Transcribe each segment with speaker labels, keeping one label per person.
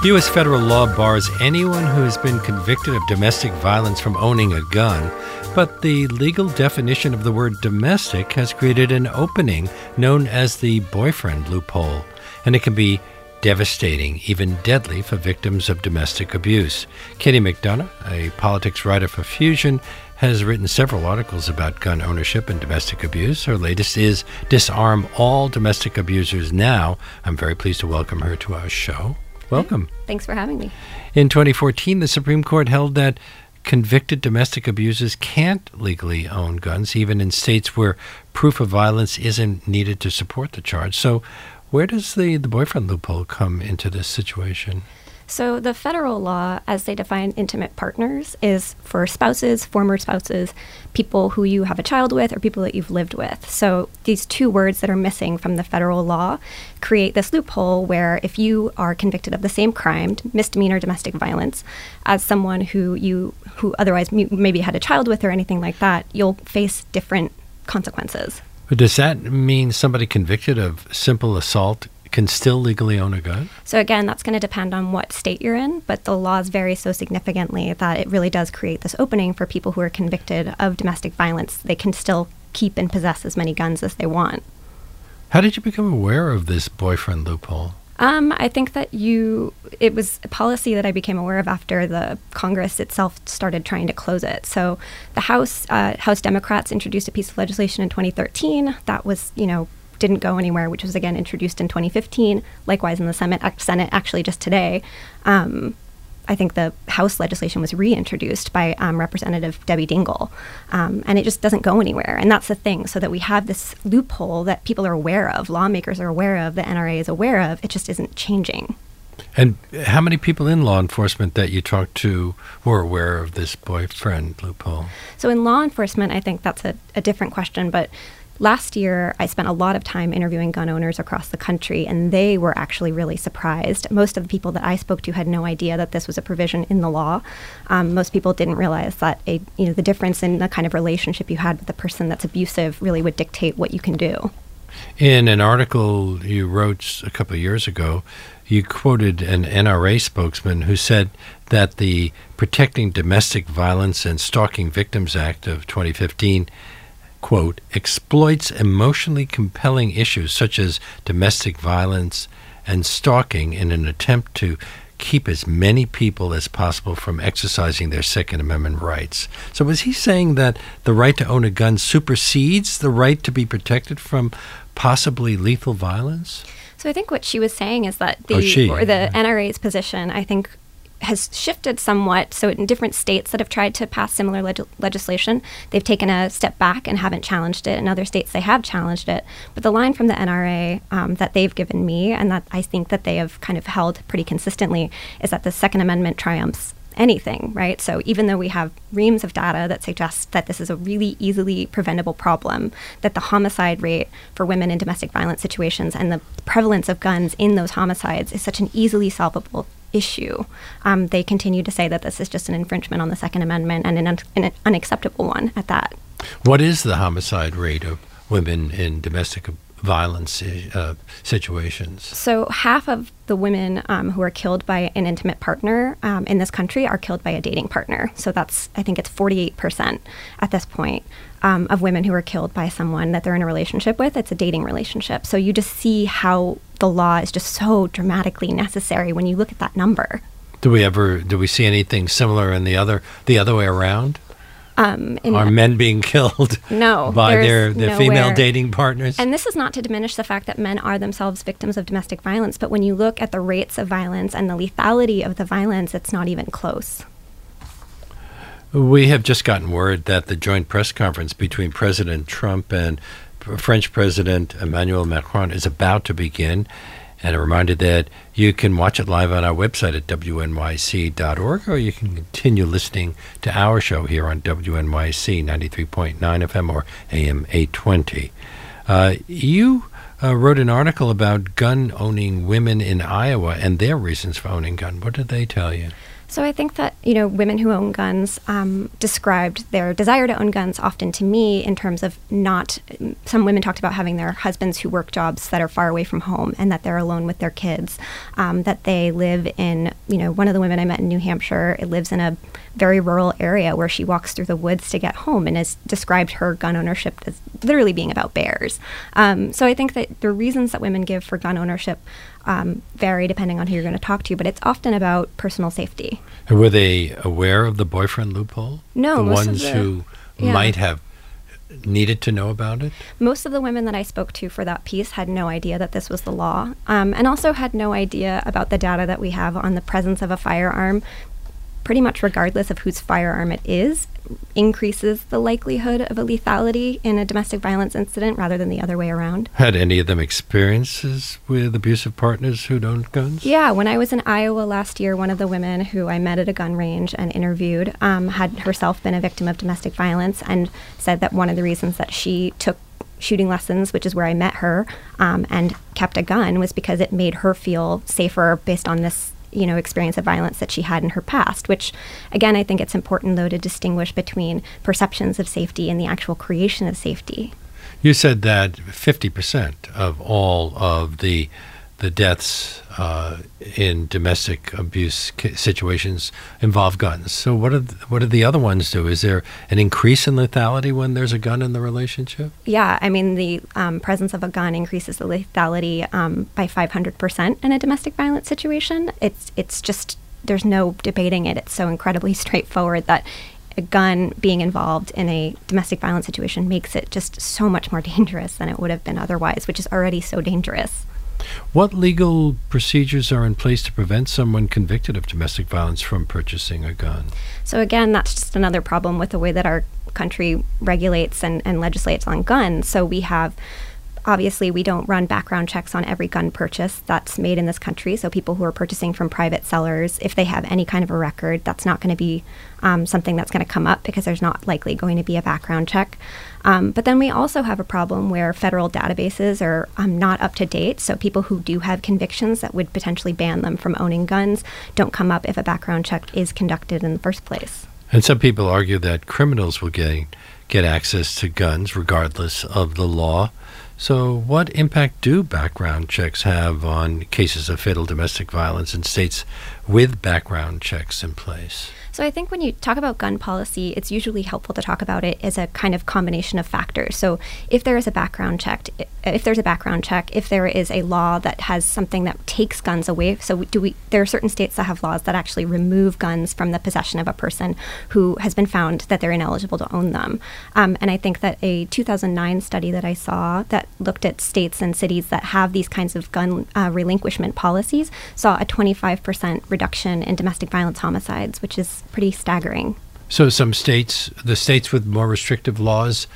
Speaker 1: U.S. federal law bars anyone who has been convicted of domestic violence from owning a gun, but the legal definition of the word domestic has created an opening known as the boyfriend loophole, and it can be devastating, even deadly, for victims of domestic abuse. Katie McDonough, a politics writer for Fusion, has written several articles about gun ownership and domestic abuse. Her latest is Disarm All Domestic Abusers Now. I'm very pleased to welcome her to our show. Welcome.
Speaker 2: Thanks for having me.
Speaker 1: In 2014, the Supreme Court held that convicted domestic abusers can't legally own guns, even in states where proof of violence isn't needed to support the charge. So where does the boyfriend loophole come into this situation?
Speaker 2: So the federal law, as they define intimate partners, is for spouses, former spouses, people who you have a child with, or people that you've lived with. So these two words that are missing from the federal law create this loophole where if you are convicted of the same crime, misdemeanor domestic violence, as someone who otherwise maybe had a child with or anything like that, you'll face different consequences.
Speaker 1: But does that mean somebody convicted of simple assault can still legally own a gun?
Speaker 2: So again, that's going to depend on what state you're in, but the laws vary so significantly that it really does create this opening for people who are convicted of domestic violence. They can still keep and possess as many guns as they want.
Speaker 1: How did you become aware of this boyfriend loophole?
Speaker 2: I think that it was a policy that I became aware of after the Congress itself started trying to close it. So the House Democrats introduced a piece of legislation in 2013 that was, didn't go anywhere, which was again introduced in 2015. Likewise in the Senate actually just today. I think the House legislation was reintroduced by Representative Debbie Dingell, and it just doesn't go anywhere. And that's the thing, so that we have this loophole that people are aware of, lawmakers are aware of, the NRA is aware of, it just isn't changing.
Speaker 1: And how many people in law enforcement that you talked to were aware of this boyfriend loophole?
Speaker 2: So in law enforcement, I think that's a different question, but last year, I spent a lot of time interviewing gun owners across the country, and they were actually really surprised. Most of the people that I spoke to had no idea that this was a provision in the law. Most people didn't realize that the difference in the kind of relationship you had with the person that's abusive really would dictate what you can do.
Speaker 1: In an article you wrote a couple of years ago, you quoted an NRA spokesman who said that the Protecting Domestic Violence and Stalking Victims Act of 2015 quote, exploits emotionally compelling issues such as domestic violence and stalking in an attempt to keep as many people as possible from exercising their Second Amendment rights. So was he saying that the right to own a gun supersedes the right to be protected from possibly lethal violence?
Speaker 2: So I think what she was saying is that the NRA's position, I think, has shifted somewhat. So in different states that have tried to pass similar legislation, they've taken a step back and haven't challenged it. In other states, they have challenged it. But the line from the NRA that they've given me, and that I think that they have kind of held pretty consistently, is that the Second Amendment triumphs anything, right? So even though we have reams of data that suggests that this is a really easily preventable problem, that the homicide rate for women in domestic violence situations and the prevalence of guns in those homicides is such an easily solvable issue, they continue to say that this is just an infringement on the Second Amendment and an unacceptable one at that.
Speaker 1: What is the homicide rate of women in domestic violence situations?
Speaker 2: So half of the women who are killed by an intimate partner in this country are killed by a dating partner. So I think it's 48% at this point of women who are killed by someone that they're in a relationship with. It's a dating relationship. So you just see how the law is just so dramatically necessary when you look at that number. Do we see anything similar in the other way around? Are men being killed by their female dating partners? And this is not to diminish the fact that men are themselves victims of domestic violence, but when you look at the rates of violence and the lethality of the violence, it's not even close.
Speaker 1: We have just gotten word that the joint press conference between President Trump and French President Emmanuel Macron is about to begin. And a reminder that you can watch it live on our website at wnyc.org, or you can continue listening to our show here on WNYC 93.9 FM or AM 820. You wrote an article about gun-owning women in Iowa and their reasons for owning gun. What did they tell you?
Speaker 2: So I think that, women who own guns described their desire to own guns often to me in terms of some women talked about having their husbands who work jobs that are far away from home and that they're alone with their kids, that they live in, one of the women I met in New Hampshire, it lives in a very rural area where she walks through the woods to get home and has described her gun ownership as literally being about bears. So I think that the reasons that women give for gun ownership vary depending on who you're going to talk to, but it's often about personal safety.
Speaker 1: And were they aware of the boyfriend loophole?
Speaker 2: No.
Speaker 1: The ones who might have needed to know about it?
Speaker 2: Most of the women that I spoke to for that piece had no idea that this was the law, and also had no idea about the data that we have on the presence of a firearm, pretty much regardless of whose firearm it is, increases the likelihood of a lethality in a domestic violence incident rather than the other way around.
Speaker 1: Had any of them experiences with abusive partners who'd owned guns?
Speaker 2: Yeah, when I was in Iowa last year, one of the women who I met at a gun range and interviewed had herself been a victim of domestic violence and said that one of the reasons that she took shooting lessons, which is where I met her, and kept a gun was because it made her feel safer based on this experience of violence that she had in her past, which, again, I think it's important, though, to distinguish between perceptions of safety and the actual creation of safety.
Speaker 1: You said that 50% of all of the deaths in domestic abuse situations involve guns. So what do the other ones do? Is there an increase in lethality when there's a gun in the relationship?
Speaker 2: Yeah, I mean, the presence of a gun increases the lethality by 500% in a domestic violence situation. It's just, there's no debating it. It's so incredibly straightforward that a gun being involved in a domestic violence situation makes it just so much more dangerous than it would have been otherwise, which is already so dangerous.
Speaker 1: What legal procedures are in place to prevent someone convicted of domestic violence from purchasing a gun?
Speaker 2: So again, that's just another problem with the way that our country regulates and legislates on guns. So obviously, we don't run background checks on every gun purchase that's made in this country. So people who are purchasing from private sellers, if they have any kind of a record, that's not going to be something that's going to come up because there's not likely going to be a background check. But then we also have a problem where federal databases are not up to date. So people who do have convictions that would potentially ban them from owning guns don't come up if a background check is conducted in the first place.
Speaker 1: And some people argue that criminals will get access to guns regardless of the law. So what impact do background checks have on cases of fatal domestic violence in states with background checks in place?
Speaker 2: So I think when you talk about gun policy, it's usually helpful to talk about it as a kind of combination of factors. So if there is a background check, if there is a law that has something that takes guns away, there are certain states that have laws that actually remove guns from the possession of a person who has been found that they're ineligible to own them. And I think that a 2009 study that I saw that looked at states and cities that have these kinds of gun relinquishment policies saw a 25% reduction in domestic violence homicides, which is pretty staggering.
Speaker 1: So some states, the states with more restrictive laws,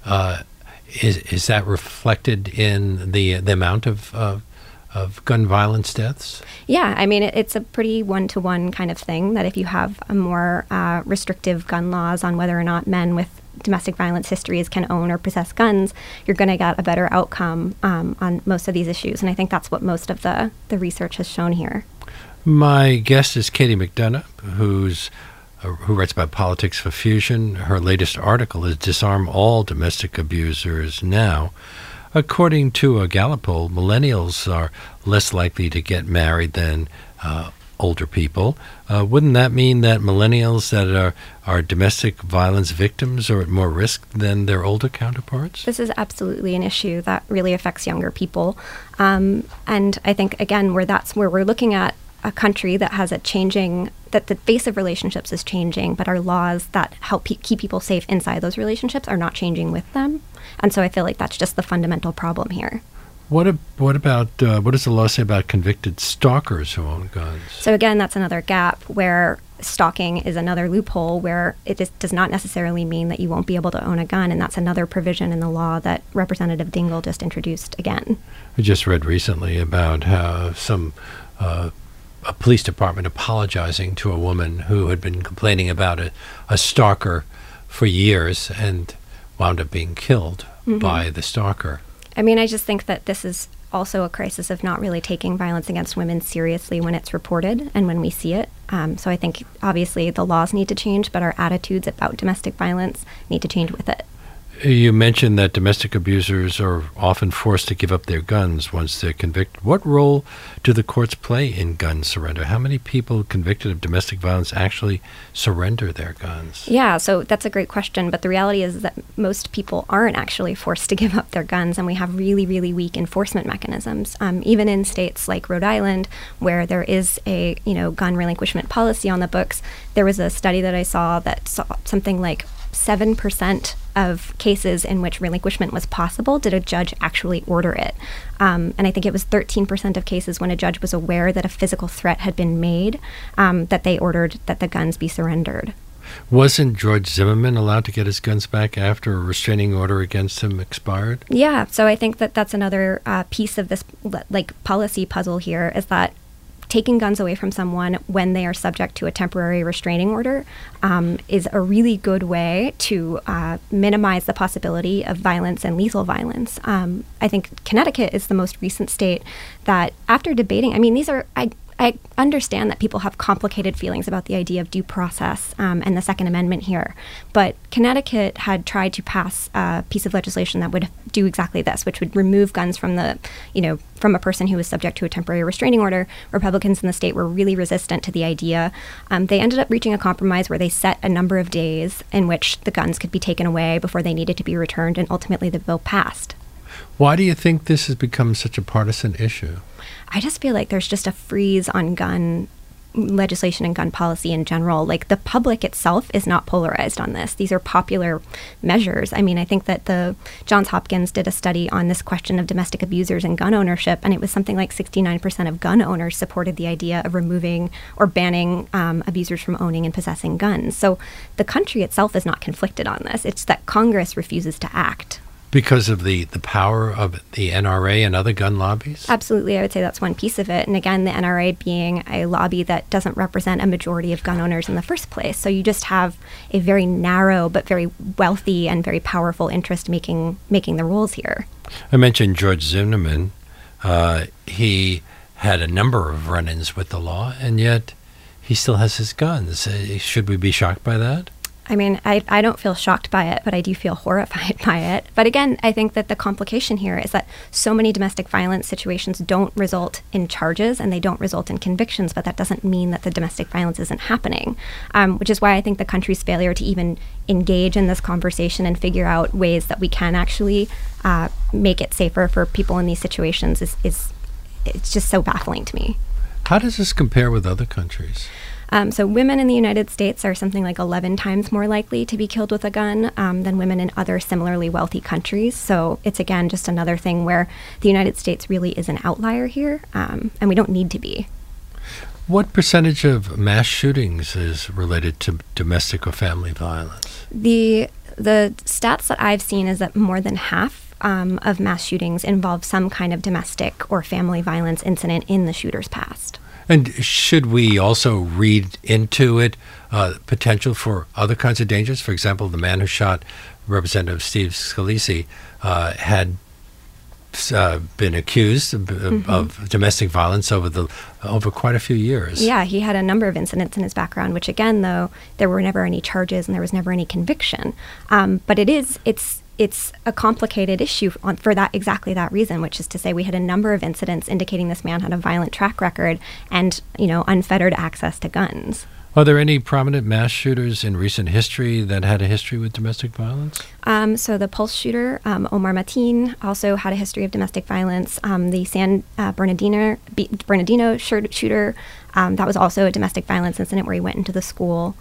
Speaker 1: is that reflected in the amount of gun violence deaths?
Speaker 2: Yeah, I mean, it's a pretty one-to-one kind of thing, that if you have a more restrictive gun laws on whether or not men with domestic violence histories can own or possess guns, you're going to get a better outcome on most of these issues. And I think that's what most of the research has shown here.
Speaker 1: My guest is Katie McDonough, who writes about politics for Fusion. Her latest article is Disarm All Domestic Abusers Now. According to a Gallup poll, millennials are less likely to get married than older people. Wouldn't that mean that millennials that are domestic violence victims are at more risk than their older counterparts?
Speaker 2: This is absolutely an issue that really affects younger people. And I think, again, that's where we're looking at a country that has that the base of relationships is changing, but our laws that help keep people safe inside those relationships are not changing with them. And so I feel like that's just the fundamental problem here.
Speaker 1: What about what does the law say about convicted stalkers who own guns?
Speaker 2: So again, that's another gap where stalking is another loophole where it just does not necessarily mean that you won't be able to own a gun, and that's another provision in the law that Representative Dingell just introduced again.
Speaker 1: I just read recently about how a police department apologizing to a woman who had been complaining about a stalker for years and wound up being killed by the stalker.
Speaker 2: I mean, I just think that this is also a crisis of not really taking violence against women seriously when it's reported and when we see it. So I think obviously the laws need to change, but our attitudes about domestic violence need to change with it.
Speaker 1: You mentioned that domestic abusers are often forced to give up their guns once they're convicted. What role do the courts play in gun surrender? How many people convicted of domestic violence actually surrender their guns?
Speaker 2: Yeah, so that's a great question. But the reality is that most people aren't actually forced to give up their guns, and we have really, really weak enforcement mechanisms. Even in states like Rhode Island, where there is a gun relinquishment policy on the books, there was a study that I saw that saw something like 7% of cases in which relinquishment was possible did a judge actually order it. And I think it was 13% of cases when a judge was aware that a physical threat had been made, that they ordered that the guns be surrendered.
Speaker 1: Wasn't George Zimmerman allowed to get his guns back after a restraining order against him expired?
Speaker 2: Yeah, so I think that that's another piece of this policy puzzle here, is that taking guns away from someone when they are subject to a temporary restraining order is a really good way to minimize the possibility of violence and lethal violence. I think Connecticut is the most recent state that, after debating, I understand that people have complicated feelings about the idea of due process and the Second Amendment here, but Connecticut had tried to pass a piece of legislation that would do exactly this, which would remove guns from from a person who was subject to a temporary restraining order. Republicans in the state were really resistant to the idea. They ended up reaching a compromise where they set a number of days in which the guns could be taken away before they needed to be returned, and ultimately the bill passed.
Speaker 1: Why do you think this has become such a partisan issue?
Speaker 2: I just feel like there's just a freeze on gun legislation and gun policy in general. Like, the public itself is not polarized on this. These are popular measures. I mean, I think that the Johns Hopkins did a study on this question of domestic abusers and gun ownership, and it was something like 69% of gun owners supported the idea of removing or banning abusers from owning and possessing guns. So the country itself is not conflicted on this. It's that Congress refuses to act.
Speaker 1: Because of the power of the NRA and other gun lobbies?
Speaker 2: Absolutely. I would say that's one piece of it. And again, the NRA being a lobby that doesn't represent a majority of gun owners in the first place. So you just have a very narrow but very wealthy and very powerful interest making the rules here.
Speaker 1: I mentioned George Zimmerman. He had a number of run-ins with the law, and yet he still has his guns. Should we be shocked by that?
Speaker 2: I mean, I don't feel shocked by it, but I do feel horrified by it. But again, I think that the complication here is that so many domestic violence situations don't result in charges and they don't result in convictions, but that doesn't mean that the domestic violence isn't happening, which is why I think the country's failure to even engage in this conversation and figure out ways that we can actually make it safer for people in these situations is it's just so baffling to me.
Speaker 1: How does this compare with other countries?
Speaker 2: So women in the United States are something like 11 times more likely to be killed with a gun than women in other similarly wealthy countries. So it's, again, just another thing where the United States really is an outlier here, and we don't need to be.
Speaker 1: What percentage of mass shootings is related to domestic or family violence?
Speaker 2: The stats that I've seen is that more than half of mass shootings involve some kind of domestic or family violence incident in the shooter's past.
Speaker 1: And should we also read into it potential for other kinds of dangers? For example, the man who shot Representative Steve Scalise had been accused of domestic violence over quite a few years.
Speaker 2: Yeah, he had a number of incidents in his background, which again, though, there were never any charges and there was never any conviction. But it's a complicated issue for exactly that reason, which is to say we had a number of incidents indicating this man had a violent track record and, unfettered access to guns.
Speaker 1: Are there any prominent mass shooters in recent history that had a history with domestic violence?
Speaker 2: So the Pulse shooter, Omar Mateen, also had a history of domestic violence. The San Bernardino shooter, that was also a domestic violence incident where he went into the school.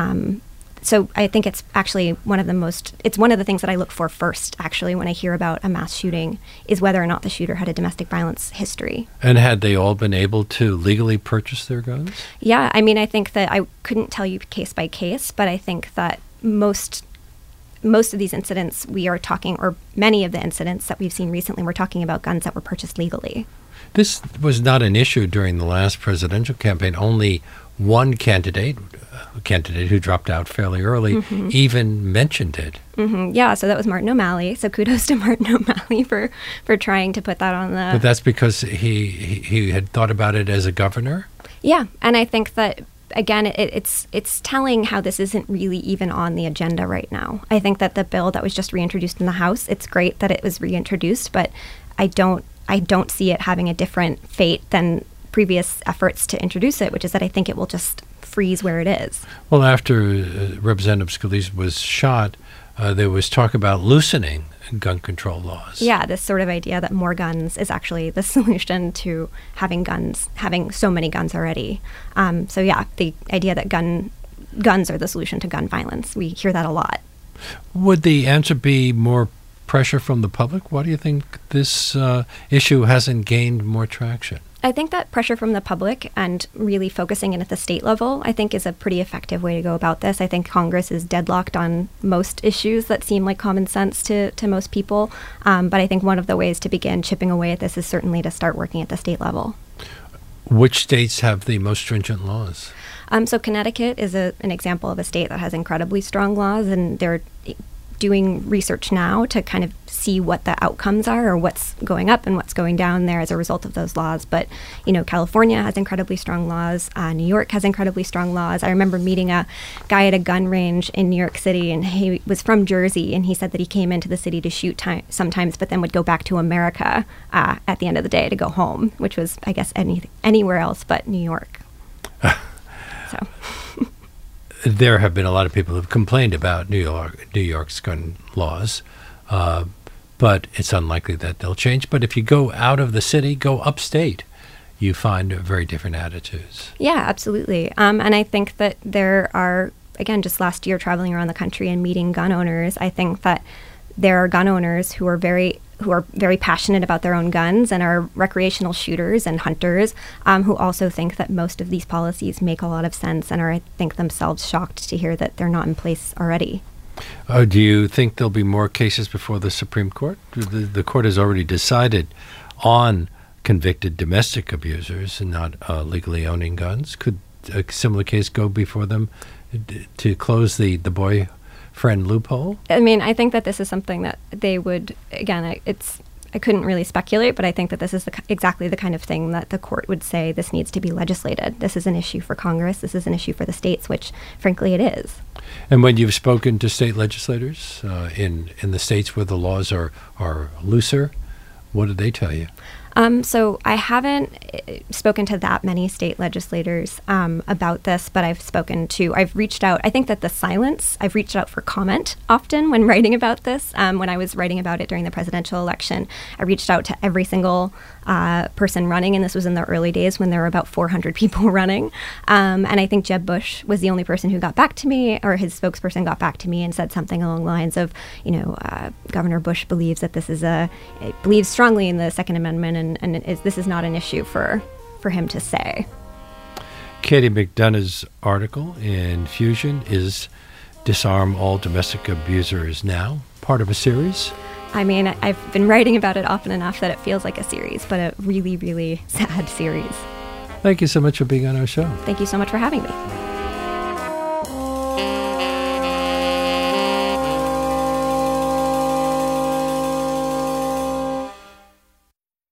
Speaker 2: So I think it's actually one of the things that I look for first, actually, when I hear about a mass shooting, is whether or not the shooter had a domestic violence history.
Speaker 1: And had they all been able to legally purchase their guns?
Speaker 2: Yeah, I mean, I think that I couldn't tell you case by case, but I think that most of these incidents we are talking, or many of the incidents that we've seen recently, we're talking about guns that were purchased legally.
Speaker 1: This was not an issue during the last presidential campaign. Only one candidate who dropped out fairly early, even mentioned it.
Speaker 2: Yeah, so that was Martin O'Malley. So kudos to Martin O'Malley for trying to put that on the...
Speaker 1: But that's because he had thought about it as a governor?
Speaker 2: Yeah, and I think that, again, it's telling how this isn't really even on the agenda right now. I think that the bill that was just reintroduced in the House, it's great that it was reintroduced, but I don't see it having a different fate than previous efforts to introduce it, which is that I think it will just freeze where it is.
Speaker 1: Well, after Representative Scalise was shot, there was talk about loosening gun control laws.
Speaker 2: Yeah, this sort of idea that more guns is actually the solution to having so many guns already. So yeah, the idea that guns are the solution to gun violence. We hear that a lot.
Speaker 1: Would the answer be more pressure from the public? Why do you think this issue hasn't gained more traction?
Speaker 2: I think that pressure from the public and really focusing in at the state level, I think, is a pretty effective way to go about this. I think Congress is deadlocked on most issues that seem like common sense to most people. But I think one of the ways to begin chipping away at this is certainly to start working at the state level.
Speaker 1: Which states have the most stringent laws?
Speaker 2: So Connecticut is an example of a state that has incredibly strong laws, and they're doing research now to kind of see what the outcomes are or what's going up and what's going down there as a result of those laws. But, California has incredibly strong laws. New York has incredibly strong laws. I remember meeting a guy at a gun range in New York City, and he was from Jersey, and he said that he came into the city to shoot sometimes, but then would go back to America at the end of the day to go home, which was, I guess, anywhere else but New York. So...
Speaker 1: There have been a lot of people who have complained about New York's gun laws, but it's unlikely that they'll change. But if you go out of the city, go upstate, you find very different attitudes.
Speaker 2: Yeah, absolutely. And I think that there are, again, just last year traveling around the country and meeting gun owners, I think that there are gun owners who are very passionate about their own guns and are recreational shooters and hunters who also think that most of these policies make a lot of sense and are, I think, themselves shocked to hear that they're not in place already.
Speaker 1: Do you think there'll be more cases before the Supreme Court? The court has already decided on convicted domestic abusers and not legally owning guns. Could a similar case go before them to close the boyfriend loophole?
Speaker 2: I mean, I think that this is something that they would, again, I couldn't really speculate, but I think that this is exactly the kind of thing that the court would say this needs to be legislated. This is an issue for Congress. This is an issue for the states, which, frankly, it is.
Speaker 1: And when you've spoken to state legislators in the states where the laws are looser, what did they tell you?
Speaker 2: So I haven't spoken to that many state legislators about this, but I've reached out. I think that I've reached out for comment often when writing about this. When I was writing about it during the presidential election, I reached out to every single person running, and this was in the early days when there were about 400 people running. And I think Jeb Bush was the only person who got back to me, or his spokesperson got back to me and said something along the lines of, Governor Bush believes that believes strongly in the Second Amendment, and this is not an issue for him to say.
Speaker 1: Katie McDonough's article in Fusion is Disarm All Domestic Abusers Now, part of a series.
Speaker 2: I mean, I've been writing about it often enough that it feels like a series, but a really, really sad series.
Speaker 1: Thank you so much for being on our show.
Speaker 2: Thank you so much for having me.